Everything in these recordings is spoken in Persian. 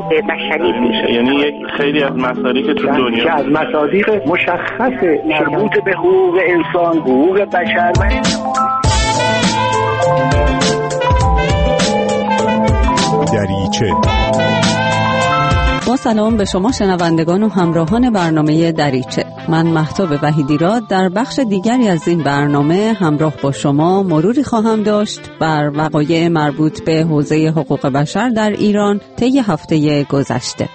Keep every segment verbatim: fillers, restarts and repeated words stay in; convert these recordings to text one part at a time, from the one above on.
حقوق بشری میشه. یعنی یک خیلی از مصادیق تو دنیا که از مصادیق مشخص مربوط به حقوق انسان، حقوق بشر و دریچه. با سلام به شما شنوندگان و همراهان برنامه دریچه. من مهتاب وحیدی‌راد در بخش دیگری از این برنامه همراه با شما مروری خواهم داشت بر وقایع مربوط به حوزه حقوق بشر در ایران طی هفته گذشته.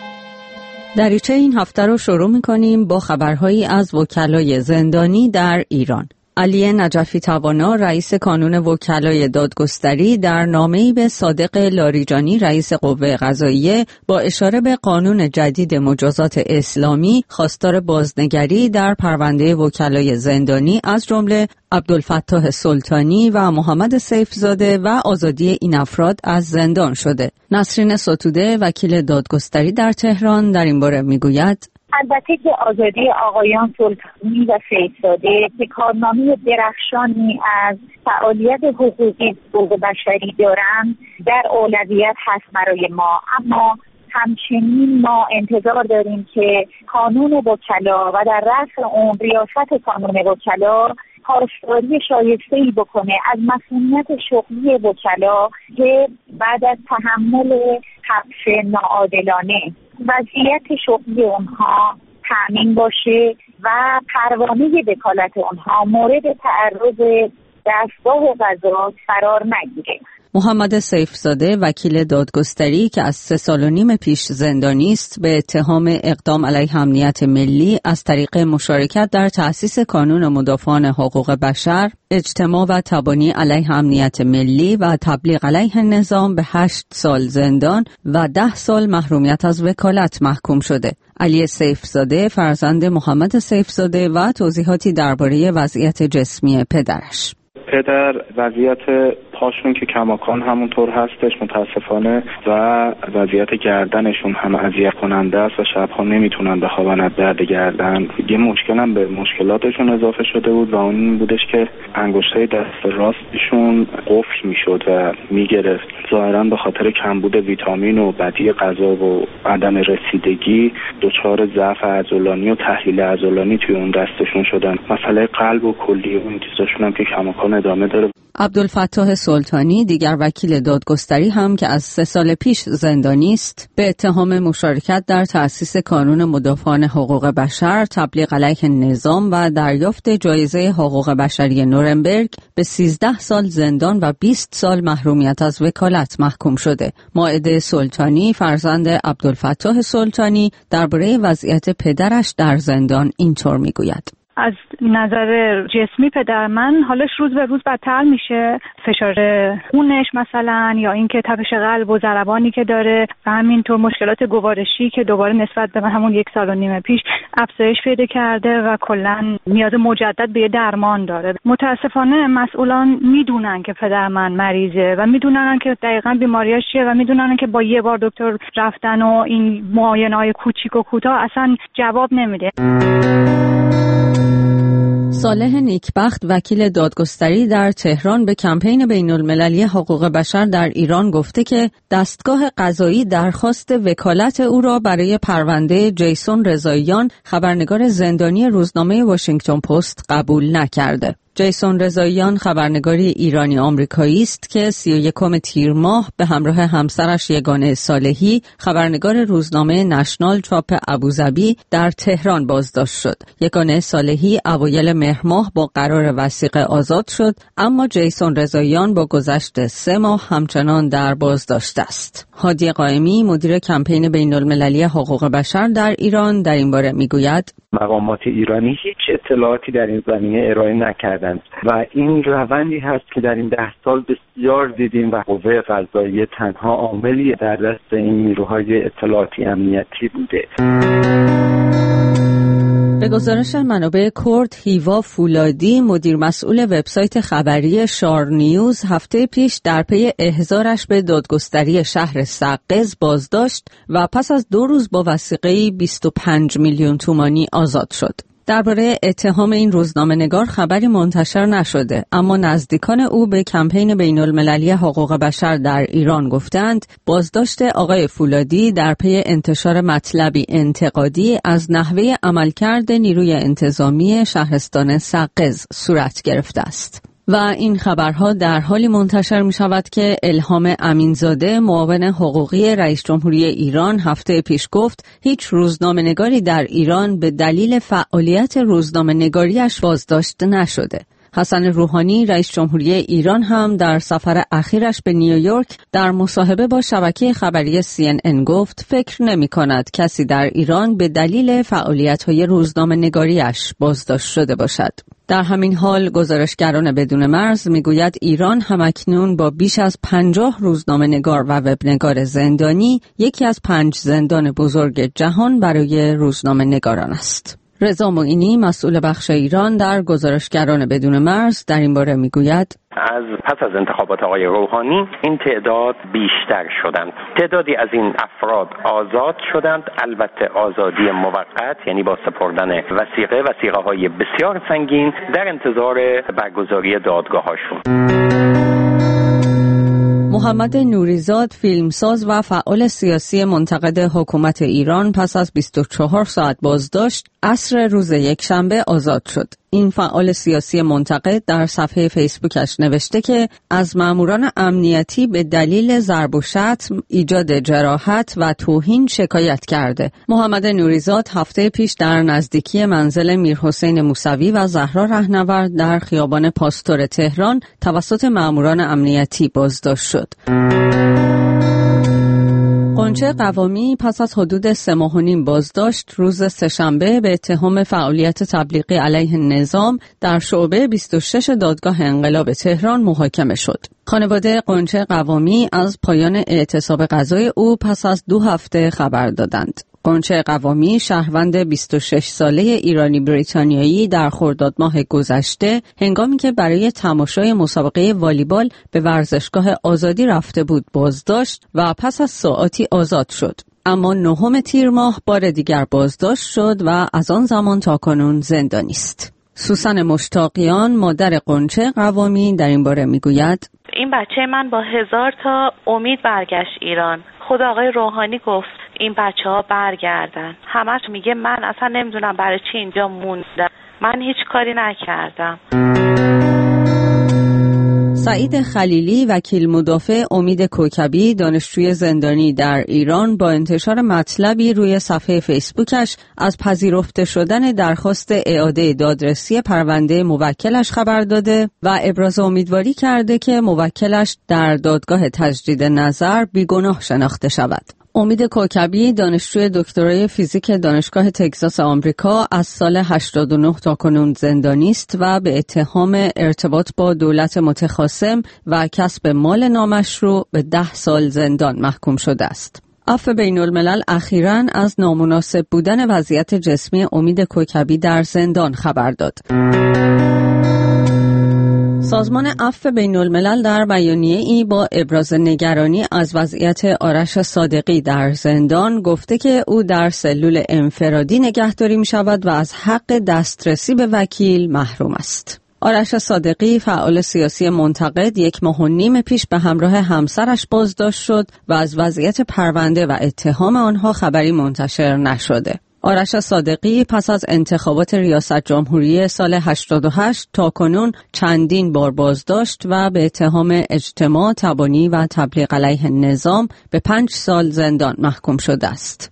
دریچه این هفته رو شروع می‌کنیم با خبرهایی از وکلای زندانی در ایران. علی نجفی توانا رئیس کانون وکلای دادگستری در نامه‌ای به صادق لاریجانی رئیس قوه قضاییه با اشاره به قانون جدید مجازات اسلامی خواستار بازنگری در پرونده وکلای زندانی از جمله عبدالفتاح سلطانی و محمد سیفزاده و آزادی این افراد از زندان شده. نسرین ستوده وکیل دادگستری در تهران در این باره میگوید: البته که آزادی آقایان سلطانی و سیفزاده که کارنامه درخشانی از فعالیت حقوقی حقوق بشری دارند در اولویت هست برای ما، اما همچنین ما انتظار داریم که کانون وکلا و در رأس اون ریاست کانون وکلا پاسداری شایسته‌ای بکنه از مسئولیت شغلی وکلا که بعد از تحمل حبس ناعادلانه وضعیت شغلی اونها تأمین باشه و پروانه وکالت اونها مورد تعرض دستگاه قضا قرار نگیره. محمد سیفزاده وکیل دادگستری که از سه سال و نیم پیش زندانی است به اتهام اقدام علیه امنیت ملی از طریق مشارکت در تأسیس کانون مدافعان حقوق بشر، اجتماع و تبانی علیه امنیت ملی و تبلیغ علیه نظام به هشت سال زندان و ده سال محرومیت از وکالت محکوم شده. علی سیفزاده فرزند محمد سیفزاده و توضیحاتی درباره وضعیت جسمی پدرش. پدر وضعیت پاشون که کماکان همونطور هستش متاسفانه و وضعیت گردنشون هم اذیت کننده است و شبها نمیتونن بخوابن از درد گردن. یه مشکل هم به مشکلاتشون اضافه شده بود و اون این بودش که انگشتای دست راستشون قفل میشد و میگرفت. ظاهرا به خاطر کمبود ویتامین و بدی غذا و عدم رسیدگی دچار ضعف عضلانی و تحلیل عضلانی توی اون دستشون شدن. مسئله قلب و کلیه اون چیزاشون هم که کماکان ادامه داره. عبدالفتاح سلطانی دیگر وکیل دادگستری هم که از سه سال پیش زندانی است به اتهام مشارکت در تأسیس کانون مدافعان حقوق بشر، تبلیغ علیه نظام و دریافت جایزه حقوق بشری نورنبرگ به سیزده سال زندان و بیست سال محرومیت از وکالت محکوم شده. مائده سلطانی فرزند عبدالفتاح سلطانی درباره وضعیت پدرش در زندان اینطور میگوید: از نظر جسمی پدر من حالش روز به روز بدتر میشه. فشار خونش مثلا یا اینکه تپش قلب و ضربانی که داره و همینطور مشکلات گوارشی که دوباره نسبت به همون یک سال و نیم پیش افزایش پیدا کرده و کلا نیاز مجدد به درمان داره. متاسفانه مسئولان میدونن که پدر من مریضه و میدونن که دقیقاً بیماریاش چیه و میدونن که با یه بار دکتر رفتن و این معاینه‌های کوچیک و کوتاه اصلا جواب نمیده. صالح نیکبخت وکیل دادگستری در تهران به کمپین بین‌المللی حقوق بشر در ایران گفته که دستگاه قضایی درخواست وکالت او را برای پرونده جیسون رضاییان خبرنگار زندانی روزنامه واشنگتن پست قبول نکرده. جیسون رضاییان خبرنگاری ایرانی آمریکایی است که سی و یکم تیر ماه به همراه همسرش یگانه صالحی خبرنگار روزنامه نشنال چاپ ابوظبی در تهران بازداشت شد. یگانه صالحی اوایل مهر ماه با قرار وثیقه آزاد شد، اما جیسون رضاییان با گذشت سه ماه همچنان در بازداشت است. هادی قائمی مدیر کمپین بین‌المللی حقوق بشر در ایران در این باره میگوید: مقامات ایرانی هیچ اطلاعاتی در این زمینه ارائه نکردند و این روندی هست که در این ده سال بسیار دیدیم و قوه قضاییه تنها عاملی در دست این نیروهای اطلاعاتی امنیتی بوده. به گزارش منابع کرد، هیوا فولادی مدیر مسئول وبسایت خبری شار نیوز هفته پیش در پی احضارش به دادگستری شهر سقز بازداشت و پس از دو روز با وثیقه‌ای بیست و پنج میلیون تومانی آزاد شد. درباره اتهام این روزنامه‌نگار خبری منتشر نشده، اما نزدیکان او به کمپین بین‌المللی حقوق بشر در ایران گفتند بازداشت آقای فولادی در پی انتشار مطلبی انتقادی از نحوه عملکرد نیروی انتظامی شهرستان سقز صورت گرفته است. و این خبرها در حالی منتشر می شود که الهام امینزاده معاون حقوقی رئیس جمهوری ایران هفته پیش گفت هیچ روزنامه‌نگاری در ایران به دلیل فعالیت روزنامه‌نگاری‌اش بازداشت نشده. حسن روحانی رئیس جمهوری ایران هم در سفر اخیرش به نیویورک در مصاحبه با شبکه خبری سی ان ان گفت فکر نمی کند کسی در ایران به دلیل فعالیت‌های روزنامه‌نگاری‌اش بازداشت شده باشد. در همین حال گزارشگران بدون مرز میگوید ایران همکنون با بیش از پنجاه روزنامه‌نگار و وبنگار زندانی یکی از پنج زندان بزرگ جهان برای روزنامه‌نگاران است. رضا معینی مسئول بخش ایران در گزارشگران بدون مرز در این باره میگوید از پس از انتخابات آقای روحانی این تعداد بیشتر شدند. تعدادی از این افراد آزاد شدند، البته آزادی موقت، یعنی با سپردن وثیقه وثیقه های بسیار سنگین در انتظار برگزاری دادگاه هاشون. محمد نوریزاد فیلمساز و فعال سیاسی منتقد حکومت ایران پس از بیست و چهار ساعت بازداشت عصر روز یکشنبه آزاد شد. این فعال سیاسی منتقد در صفحه فیسبوکش نوشته که از ماموران امنیتی به دلیل ضرب و شتم، ایجاد جراحت و توهین شکایت کرده. محمد نوریزاد هفته پیش در نزدیکی منزل میرحسین موسوی و زهرا رهنورد در خیابان پاستور تهران توسط ماموران امنیتی بازداشت شد. قنچه قوامی پس از حدود سه ماه و نیم بازداشت روز سه‌شنبه به اتهام فعالیت تبلیغی علیه نظام در شعبه بیست و شش دادگاه انقلاب تهران محاکمه شد. خانواده قنچه قوامی از پایان اعتصاب قضایی او پس از دو هفته خبر دادند. قنچه قوامی شهروند بیست و شش ساله ایرانی بریتانیایی در خرداد ماه گذشته هنگامی که برای تماشای مسابقه والیبال به ورزشگاه آزادی رفته بود بازداشت و پس از ساعاتی آزاد شد. اما نهم تیر ماه بار دیگر بازداشت شد و از آن زمان تا کنون زندانی است. سوسن مشتاقیان مادر قنچه قوامی در این باره میگوید این بچه من با هزار تا امید برگشت ایران. خود آقای روحانی گفت این بچه ها برگردن. همش میگه من اصلا نمیدونم برای چی اینجا موندم. من هیچ کاری نکردم. سعید خلیلی وکیل مدافع امید کوکبی دانشجوی زندانی در ایران با انتشار مطلبی روی صفحه فیسبوکش از پذیرفته شدن درخواست اعاده دادرسی پرونده موکلش خبر داده و ابراز امیدواری کرده که موکلش در دادگاه تجدید نظر بیگناه شناخته شود. امید کوکبی دانشجوی دکترای فیزیک دانشگاه تگزاس آمریکا از سال هشتاد و نه تا کنون زندانی است و به اتهام ارتباط با دولت متخاصم و کسب مال نامشروع به ده سال زندان محکوم شده است. عفو بین الملل اخیراً از نامناسب بودن وضعیت جسمی امید کوکبی در زندان خبر داد. سازمان عفو بین الملل در بیانیه ای با ابراز نگرانی از وضعیت آرش صادقی در زندان گفته که او در سلول انفرادی نگهداری می شود و از حق دسترسی به وکیل محروم است. آرش صادقی فعال سیاسی منتقد یک ماه و نیم پیش به همراه همسرش بازداشت شد و از وضعیت پرونده و اتهام آنها خبری منتشر نشده. آرش صادقی پس از انتخابات ریاست جمهوری سال هشتاد و هشت تا کنون چندین بار بازداشت و به اتهام اجتماع تبانی و تبلیغ علیه نظام به پنج سال زندان محکوم شده است.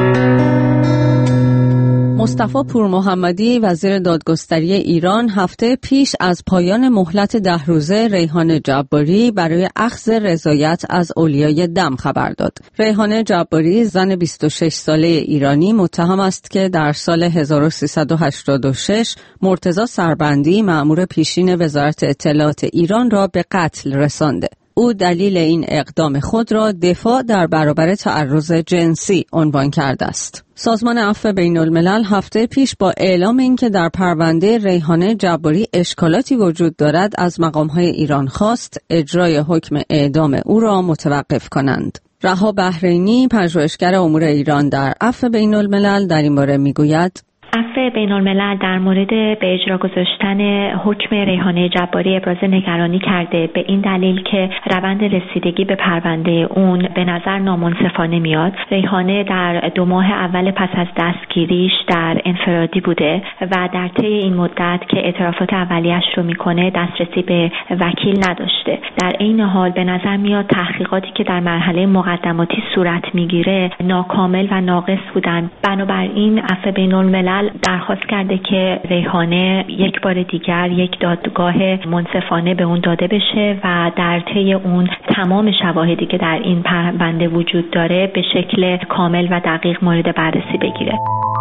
مصطفی پورمحمدی وزیر دادگستری ایران هفته پیش از پایان مهلت ده روزه ریحانه جباری برای اخذ رضایت از اولیای دم خبر داد. ریحانه جباری زن بیست و شش ساله ایرانی متهم است که در سال هزار و سیصد و هشتاد و شش مرتضی سربندی مأمور پیشین وزارت اطلاعات ایران را به قتل رسانده. او دلیل این اقدام خود را دفاع در برابر تعرض جنسی عنوان کرده است. سازمان عفو بین الملل هفته پیش با اعلام اینکه در پرونده ریحانه جباری اشکالاتی وجود دارد از مقام‌های ایران خواست اجرای حکم اعدام او را متوقف کنند. رها بحرینی پژوهشگر امور ایران در عفو بین الملل در این باره میگوید عفو عفو بین الملل در مورد به اجرا گذاشتن حکم ریحانه جباری ابراز نگرانی کرده، به این دلیل که روند رسیدگی به پرونده اون به نظر نامنصفانه میاد. ریحانه در دو ماه اول پس از دستگیریش در انفرادی بوده و در طی این مدت که اعترافات اولیه‌اش رو میکنه دسترسی به وکیل نداشته. در این حال به نظر میاد تحقیقاتی که در مرحله مقدماتی صورت میگیره ناکامل و ناقص بودن. بنابراین عفو بین الملل درخواست کرده که ریحانه یک بار دیگر یک دادگاه منصفانه به اون داده بشه و در طی اون تمام شواهدی که در این پرونده وجود داره به شکل کامل و دقیق مورد بررسی بگیره.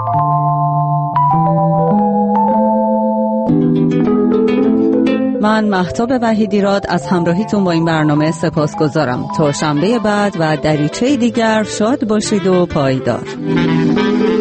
من مهتاب وحیدیراد از همراهیتون با این برنامه سپاسگزارم. تا شنبه بعد و دریچه دیگر شاد باشید و پایدار.